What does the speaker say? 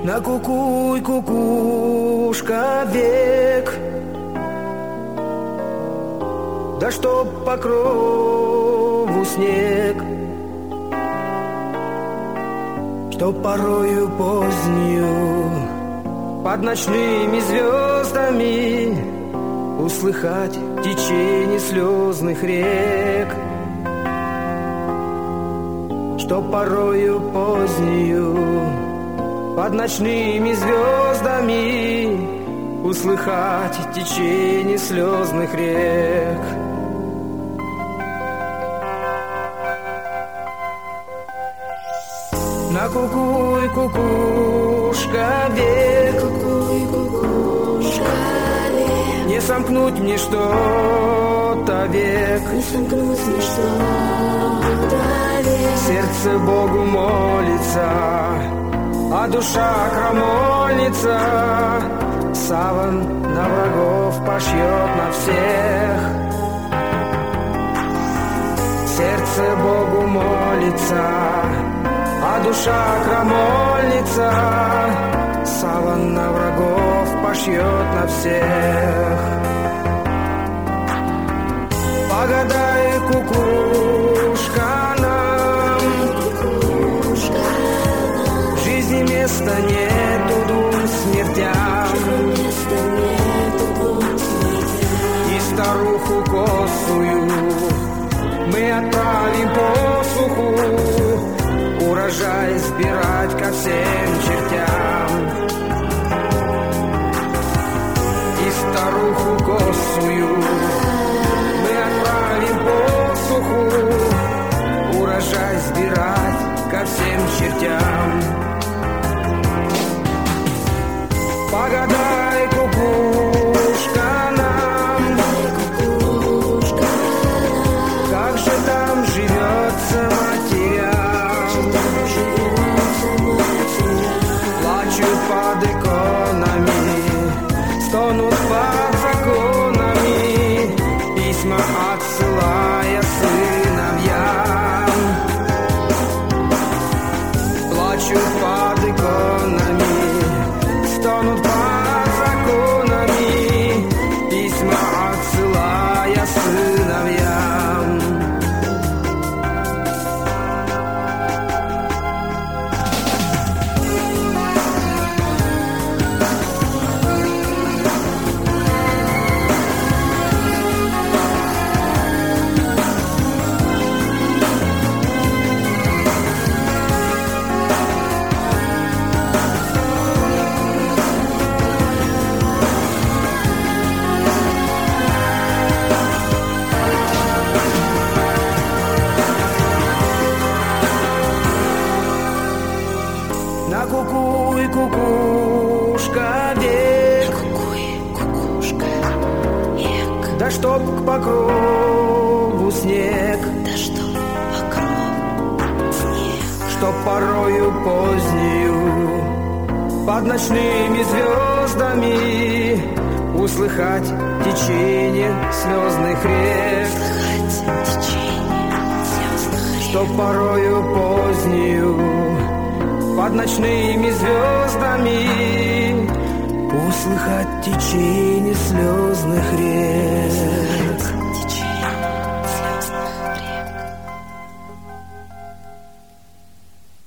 Накукуй, кукушка, век, да чтоб по крову снег, чтоб порою позднюю под ночными звездами услыхать течение слезных рек, чтоб порою позднюю под ночными звездами услыхать течение слезных рек. Накукуй, кукушка, век, не сомкнуть мне что-то век, сердце Богу молится, а душа крамольница саван на врагов пошьет на всех. Сердце Богу молится, а душа крамольница саван на врагов пошьет на всех. Погадай, кукушка, нам в жизни места нету двум смертям, и старуху косую мы отправим посуху урожай сбирать ко всем чертям. И старуху косую мы отправим посуху урожай сбирать ко всем чертям. Погадай, кукушка, нам, как же там живется матерям. Плачут под иконами, стонут под законами, письма отсылая сыновьям. Плачут под иконами, стонут под законами, письма отсылая сыновьям. Накукуй, кукушка, век, да чтоб к покрову снег, чтоб порою позднюю под ночными звездами услыхать течение слезных рек, чтоб порою позднюю под ночными звездами услыхать течение слезных рек.